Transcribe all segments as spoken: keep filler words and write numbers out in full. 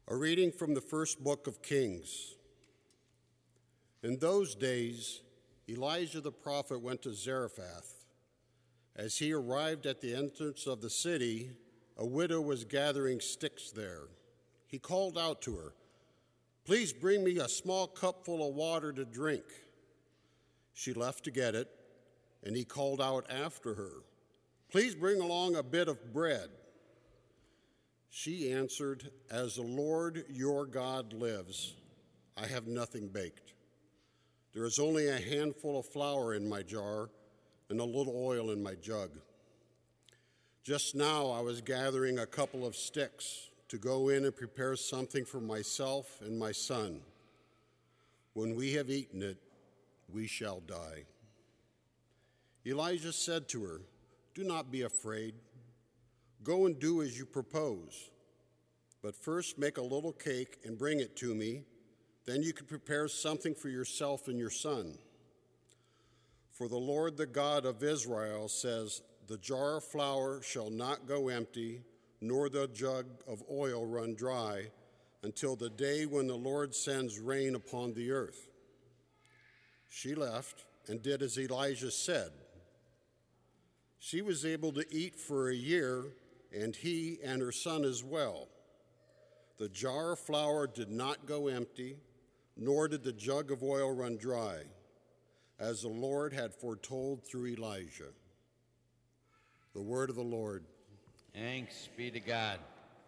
A reading from the first book of Kings. In those days, Elijah the prophet went to Zarephath. As he arrived at the entrance of the city, a widow was gathering sticks there. He called out to her, "Please bring me a small cupful of water to drink." She left to get it, and he called out after her, "Please bring along a bit of bread." She answered, "As the Lord your God lives, I have nothing baked. There is only a handful of flour in my jar and a little oil in my jug. Just now I was gathering a couple of sticks to go in and prepare something for myself and my son. When we have eaten it, we shall die." Elijah said to her, "Do not be afraid. Go and do as you propose. But first make a little cake and bring it to me. Then you can prepare something for yourself and your son. For the Lord, the God of Israel, says, 'The jar of flour shall not go empty, nor the jug of oil run dry, until the day when the Lord sends rain upon the earth.'" She left and did as Elijah said. She was able to eat for a year, and he and her son as well. The jar of flour did not go empty, nor did the jug of oil run dry, as the Lord had foretold through Elijah. The word of the Lord. Thanks be to God.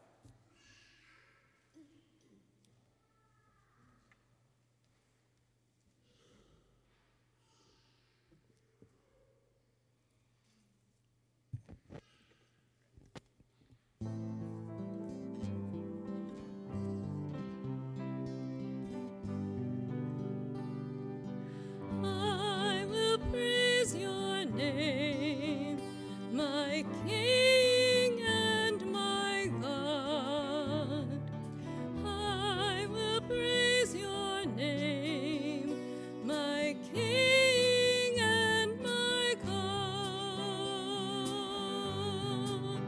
I will praise your name, my King and my God. I will praise your name, my King and my God.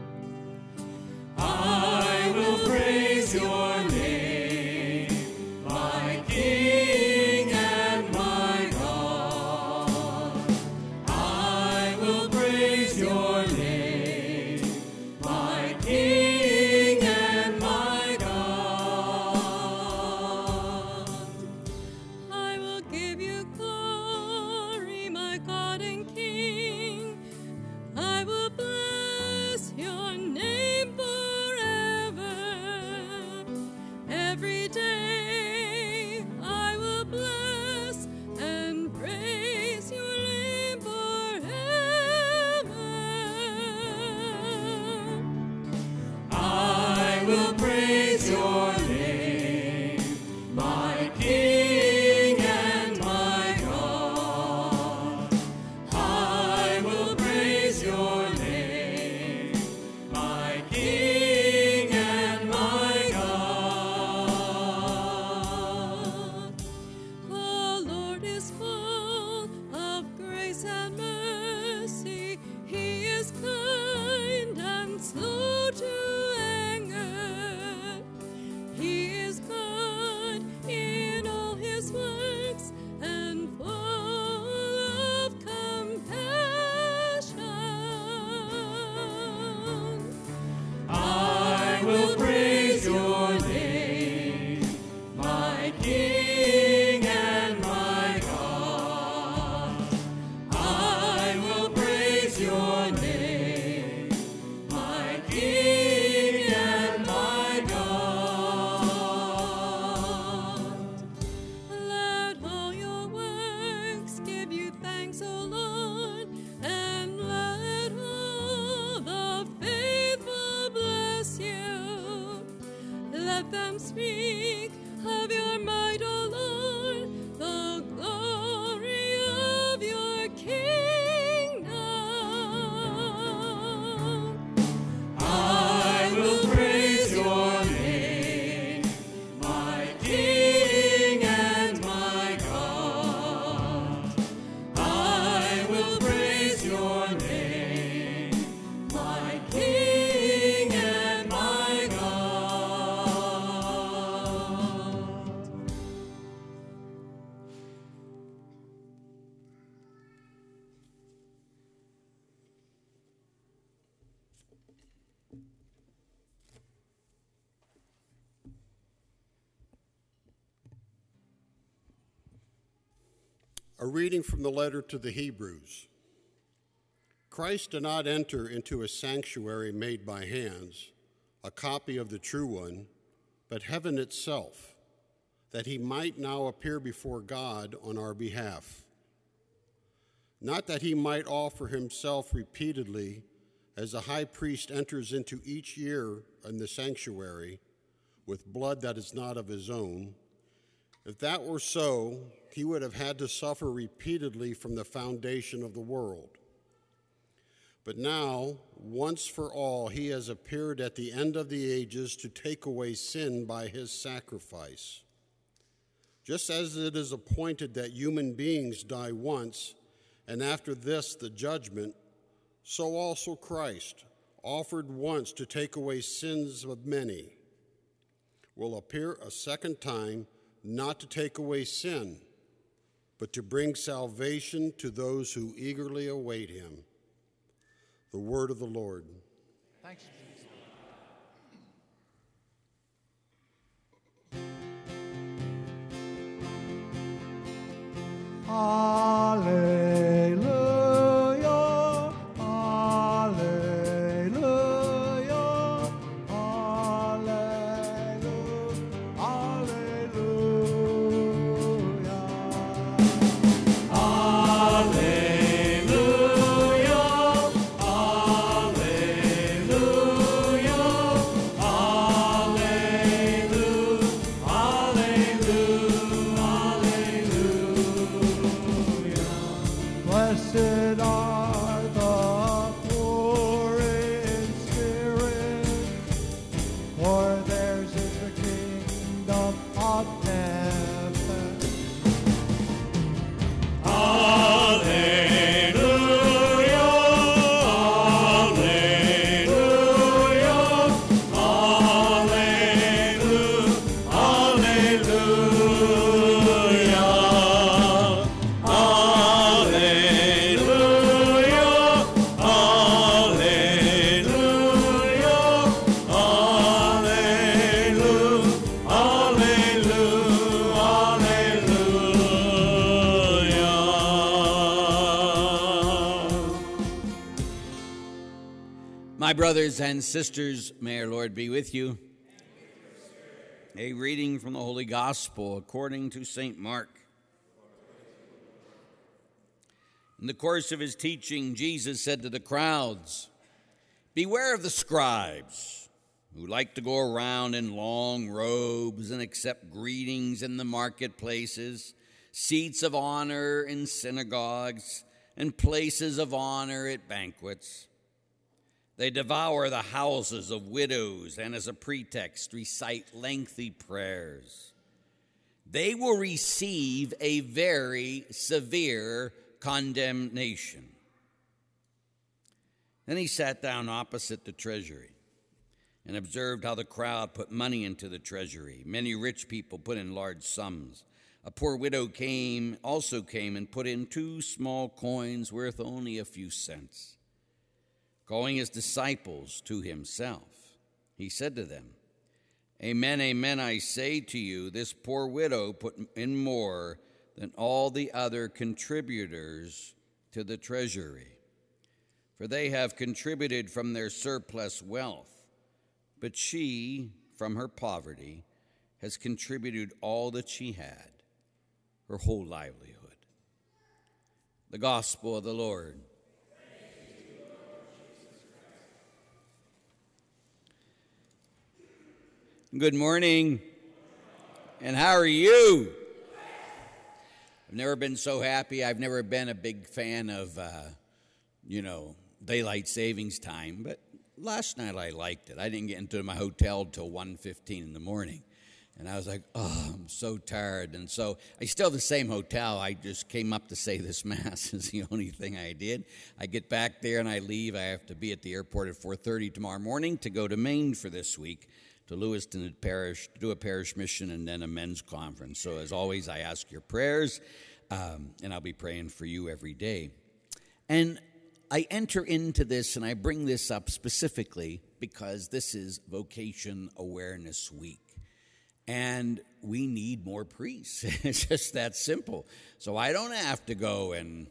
I will praise your name, my King and my God. I will praise your name, my King and my God. I will give you glory, my God and King. I will bless your name forever. Every day I will bless and praise your name forever. I will praise your name, my King and my God. I will praise your name, my King and my God. The Lord is full of grace and mercy. He is kind and slow to anger. He is good in all his works and full of compassion. I will praise your name, my King and my God. I will praise your name, my King and my God. Let all your works give you thanks, O Lord, and let all the faithful bless you. Let them speak of your might, O Lord, the glory of your kingdom. I will praise your name, my King and my God. I will praise your name, my King and my God. A reading from the letter to the Hebrews. Christ did not enter into a sanctuary made by hands, a copy of the true one, but heaven itself, that he might now appear before God on our behalf. Not that he might offer himself repeatedly, as a high priest enters into each year in the sanctuary with blood that is not of his own. If that were so, he would have had to suffer repeatedly from the foundation of the world. But now, once for all, he has appeared at the end of the ages to take away sin by his sacrifice. Just as it is appointed that human beings die once, and after this the judgment, so also Christ, offered once to take away sins of many, will appear a second time, not to take away sin, but to bring salvation to those who eagerly await him. The word of the Lord. Thanks. Hallelujah, hallelujah, hallelujah, hallelujah. Blessed are the poor in spirit, for theirs is the kingdom of heaven. Hallelujah, hallelujah, hallelujah, My brothers and sisters, may our Lord be with you. A reading from the Holy Gospel according to Saint Mark. In the course of his teaching, Jesus said to the crowds, "Beware of the scribes, who like to go around in long robes and accept greetings in the marketplaces, seats of honor in synagogues, and places of honor at banquets. They devour the houses of widows and as a pretext recite lengthy prayers. They will receive a very severe condemnation." Then he sat down opposite the treasury and observed how the crowd put money into the treasury. Many rich people put in large sums. A poor widow came, also came and put in two small coins worth only a few cents. Calling his disciples to himself, he said to them, "Amen, amen, I say to you, this poor widow put in more than all the other contributors to the treasury. For they have contributed from their surplus wealth, but she, from her poverty, has contributed all that she had, her whole livelihood." The Gospel of the Lord. Good morning. And how are you? I've never been so happy. I've never been a big fan of, uh, you know, daylight savings time. But last night I liked it. I didn't get into my hotel till one fifteen in the morning. And I was like, oh, I'm so tired. And so I still have the same hotel. I just came up to say this Mass is the only thing I did. I get back there and I leave. I have to be at the airport at four thirty tomorrow morning to go to Maine for this week, to Lewiston Parish, to do a parish mission and then a men's conference. So as always, I ask your prayers, um, and I'll be praying for you every day. And I enter into this, and I bring this up specifically because this is Vocation Awareness Week. And we need more priests. It's just that simple. So I don't have to go and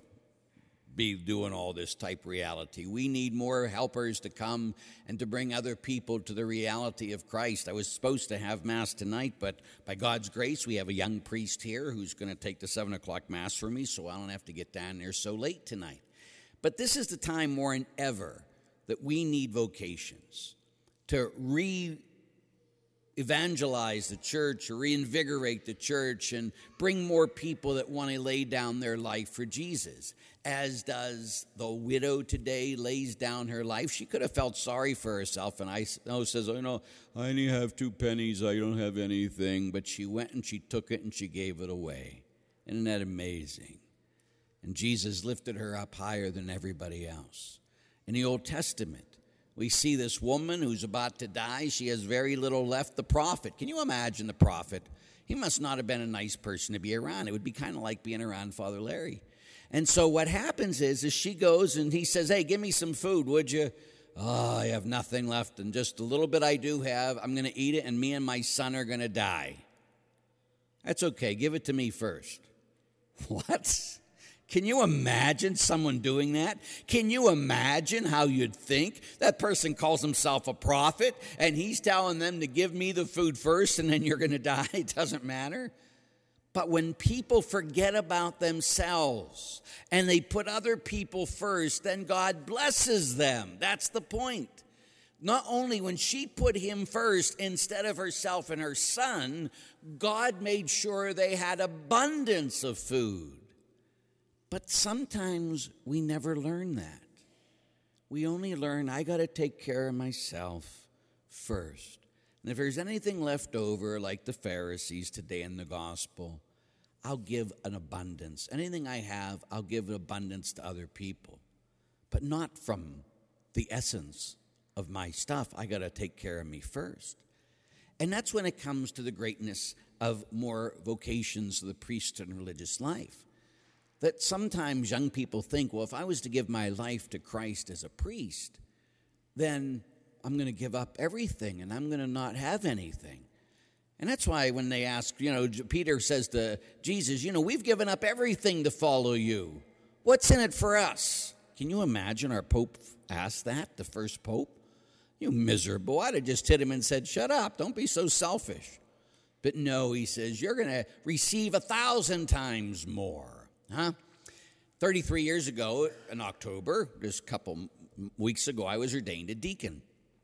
be doing all this type reality. We need more helpers to come and to bring other people to the reality of Christ. I was supposed to have Mass tonight, but by God's grace, we have a young priest here who's going to take the seven o'clock Mass for me, so I don't have to get down there so late tonight. But this is the time more than ever that we need vocations to re evangelize the church or reinvigorate the church and bring more people that want to lay down their life for Jesus, as does the widow today lays down her life. She could have felt sorry for herself, and I know says, oh, no, I only have two pennies, I don't have anything, but she went and she took it and she gave it away. Isn't that amazing? And Jesus lifted her up higher than everybody else. In the Old Testament, we see this woman who's about to die. She has very little left. The prophet. Can you imagine the prophet? He must not have been a nice person to be around. It would be kind of like being around Father Larry. And so what happens is, is she goes and he says, hey, give me some food, would you? Oh, I have nothing left. And just a little bit I do have, I'm going to eat it, and me and my son are going to die. That's okay. Give it to me first. What? Can you imagine someone doing that? Can you imagine how you'd think? That person calls himself a prophet, and he's telling them to give me the food first, and then you're going to die. It doesn't matter. But when people forget about themselves and they put other people first, then God blesses them. That's the point. Not only when she put him first instead of herself and her son, God made sure they had abundance of food. But sometimes we never learn that. We only learn, I got to take care of myself first. And if there's anything left over, like the Pharisees today in the gospel, I'll give an abundance. Anything I have, I'll give an abundance to other people. But not from the essence of my stuff. I got to take care of me first. And that's when it comes to the greatness of more vocations of the priesthood and religious life. That sometimes young people think, well, if I was to give my life to Christ as a priest, then I'm going to give up everything and I'm going to not have anything. And that's why when they ask, you know, Peter says to Jesus, you know, we've given up everything to follow you. What's in it for us? Can you imagine our Pope asked that, the first Pope? You miserable. I'd have just hit him and said, shut up, don't be so selfish. But no, he says, you're going to receive a thousand times more. Huh? thirty-three years ago in October, just a couple weeks ago, I was ordained a deacon.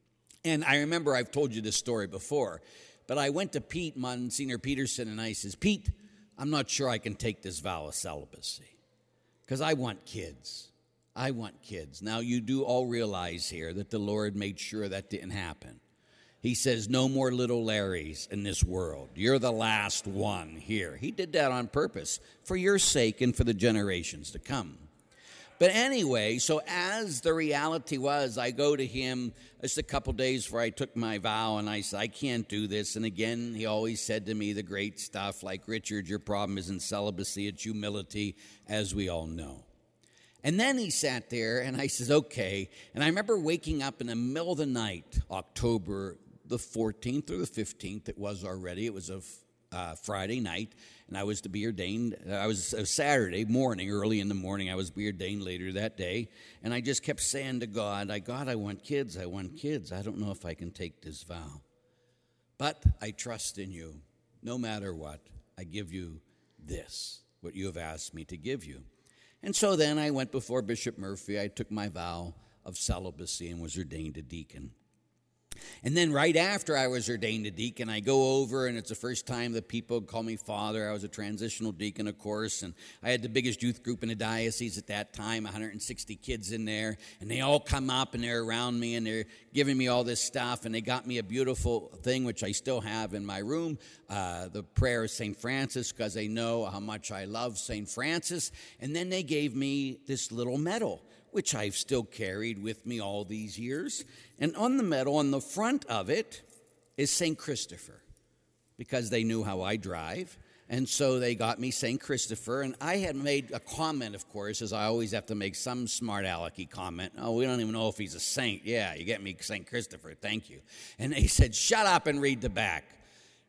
And I remember I've told you this story before, but I went to Pete, Monsignor Peterson, and I says, Pete, I'm not sure I can take this vow of celibacy because I want kids. I want kids. Now, you do all realize here that the Lord made sure that didn't happen. He says, no more little Larrys in this world. You're the last one here. He did that on purpose for your sake and for the generations to come. But anyway, so as the reality was, I go to him just a couple days before I took my vow, and I said, I can't do this. And again, he always said to me the great stuff like, Richard, your problem isn't celibacy, it's humility, as we all know. And then he sat there, and I says, okay. And I remember waking up in the middle of the night, October the fourteenth or the fifteenth, it was already. It was a uh, Friday night, and I was to be ordained. Uh, I was a Saturday morning, early in the morning. I was to be ordained later that day. And I just kept saying to God, I, God, I want kids. I want kids. I don't know if I can take this vow. But I trust in you. No matter what, I give you this, what you have asked me to give you. And so then I went before Bishop Murphy. I took my vow of celibacy and was ordained a deacon. And then right after I was ordained a deacon, I go over, and it's the first time that people call me father. I was a transitional deacon, of course, and I had the biggest youth group in the diocese at that time, one hundred sixty kids in there, and they all come up, and they're around me, and they're giving me all this stuff, and they got me a beautiful thing, which I still have in my room, uh, the prayer of Saint Francis, because they know how much I love Saint Francis, and then they gave me this little medal, which I've still carried with me all these years. And on the medal, on the front of it, is Saint Christopher, because they knew how I drive. And so they got me Saint Christopher. And I had made a comment, of course, as I always have to make some smart alecky comment. Oh, we don't even know if he's a saint. Yeah, you get me Saint Christopher. Thank you. And they said, shut up and read the back.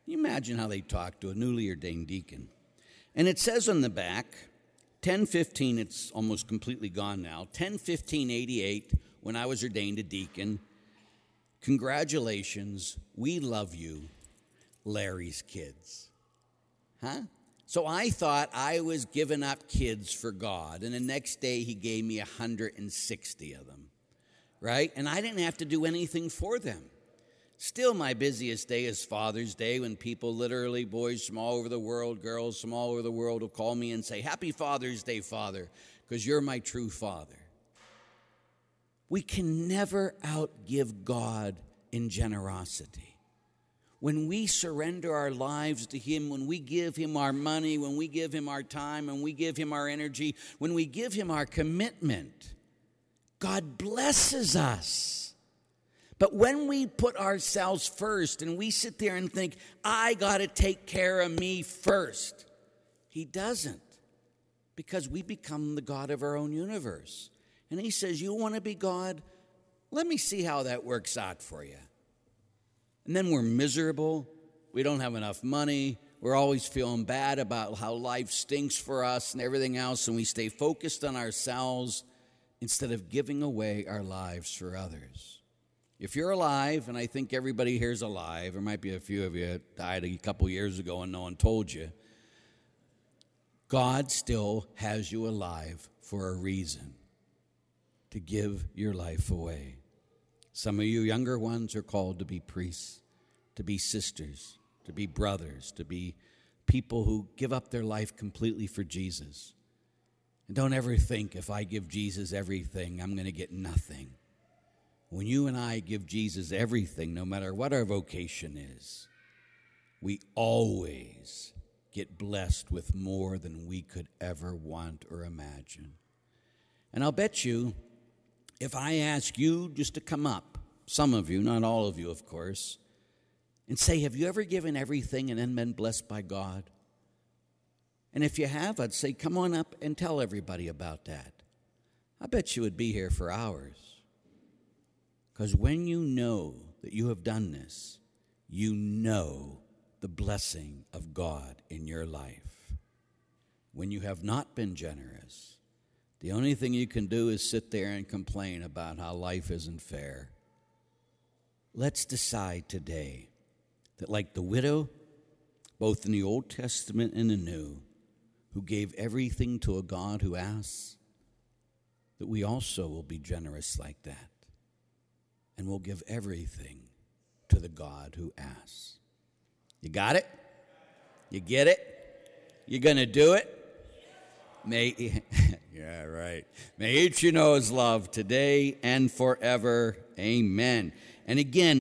Can you imagine how they talk to a newly ordained deacon? And it says on the back, ten fifteen, it's almost completely gone now, ten fifteen eighty-eight, when I was ordained a deacon, congratulations, we love you, Larry's kids. Huh? So I thought I was giving up kids for God, and the next day he gave me one hundred sixty of them, right? And I didn't have to do anything for them. Still, my busiest day is Father's Day, when people literally, boys from all over the world, girls from all over the world will call me and say, Happy Father's Day, Father, because you're my true father. We can never outgive God in generosity. When we surrender our lives to Him, when we give Him our money, when we give Him our time, when we give Him our energy, when we give Him our commitment, God blesses us. But when we put ourselves first and we sit there and think, I got to take care of me first, He doesn't, because we become the God of our own universe. And He says, you want to be God? Let me see how that works out for you. And then we're miserable. We don't have enough money. We're always feeling bad about how life stinks for us and everything else. And we stay focused on ourselves instead of giving away our lives for others. If you're alive, and I think everybody here is alive, there might be a few of you that died a couple years ago and no one told you, God still has you alive for a reason, to give your life away. Some of you younger ones are called to be priests, to be sisters, to be brothers, to be people who give up their life completely for Jesus. And don't ever think, if I give Jesus everything, I'm going to get nothing. When you and I give Jesus everything, no matter what our vocation is, we always get blessed with more than we could ever want or imagine. And I'll bet you, if I ask you just to come up, some of you, not all of you, of course, and say, have you ever given everything and then been blessed by God? And if you have, I'd say, come on up and tell everybody about that. I bet you would be here for hours. Because when you know that you have done this, you know the blessing of God in your life. When you have not been generous, the only thing you can do is sit there and complain about how life isn't fair. Let's decide today that, like the widow, both in the Old Testament and the New, who gave everything to a God who asks, that we also will be generous like that. And we'll give everything to the God who asks. You got it? You get it? You going to do it? May, yeah, right. May each you know His love today and forever. Amen. And again,